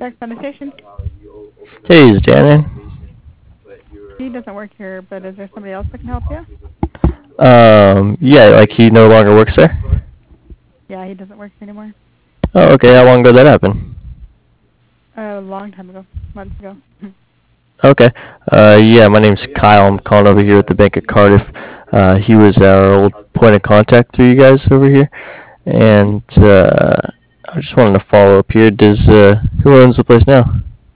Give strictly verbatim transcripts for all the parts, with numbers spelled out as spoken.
Tech Sanitation. Hey, is Dan He doesn't work here, but is there somebody else that can help you? in? Um, yeah, like he no longer works there? Yeah, he doesn't work here anymore. Oh, okay. How long ago did that happen? A long time ago, months ago. Okay. Uh, yeah, my name's Kyle. I'm calling over here at the Bank of Cardiff. Uh, he was our old point of contact through you guys over here, and uh, I just wanted to follow up here. Does uh, who owns the place now?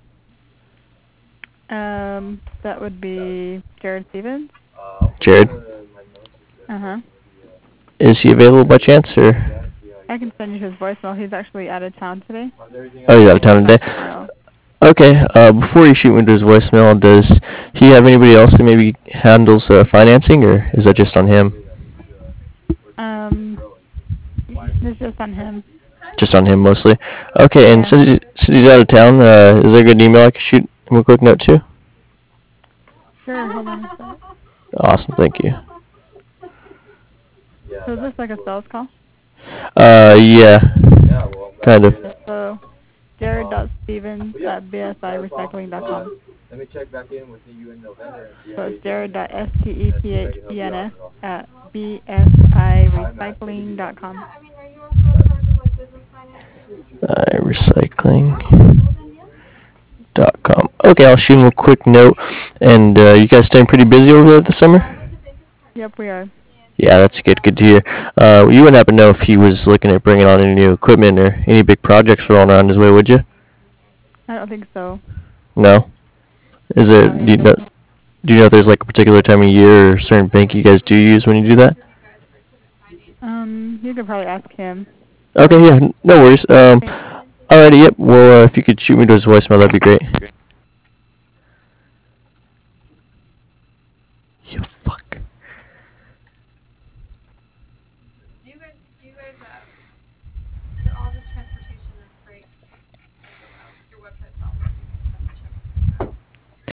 Um, that would be Jared Stevens. Jared. Uh huh. Is he available by chance, or? I can send you his voicemail. He's actually out of town today. Oh, he's out of He'll be town back today. tomorrow. Okay. Uh, before you shoot me to his voicemail, does he have anybody else that maybe handles uh, financing, or is that just on him? Um, it's just on him. Just on him mostly. Okay, and Yeah. since, he, since he's out of town, uh, is there a good email I can shoot him a quick note to? Sure. Hold on a sec. Awesome, thank you. So is this like a sales call? Uh, yeah, kind of. So Jared.Stevens at B S I recycling dot com. So it's Jared.Stephen's at B S I recycling dot com. Uh, recycling dot com. Okay, I'll shoot him a quick note. And uh, you guys staying pretty busy over there this summer? Yep, we are. Yeah, that's good. Good to hear. Uh, you wouldn't happen to know if he was looking at bringing on any new equipment or any big projects rolling around his way, would you? I don't think so. No. Is it? No, he Do you know? doesn't. Do you know if there's like a particular time of year or certain bank you guys do use when you do that? Um, you could probably ask him. Okay, yeah, no worries. Um, alrighty, yep. Well, uh, if you could shoot me to his voicemail, that'd be great.